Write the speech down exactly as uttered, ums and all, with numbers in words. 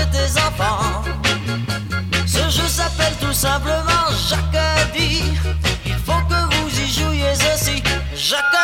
tes enfants. Ce jeu s'appelle tout simplement Jacques a dit. Il faut que vous y jouiez aussi. Jacques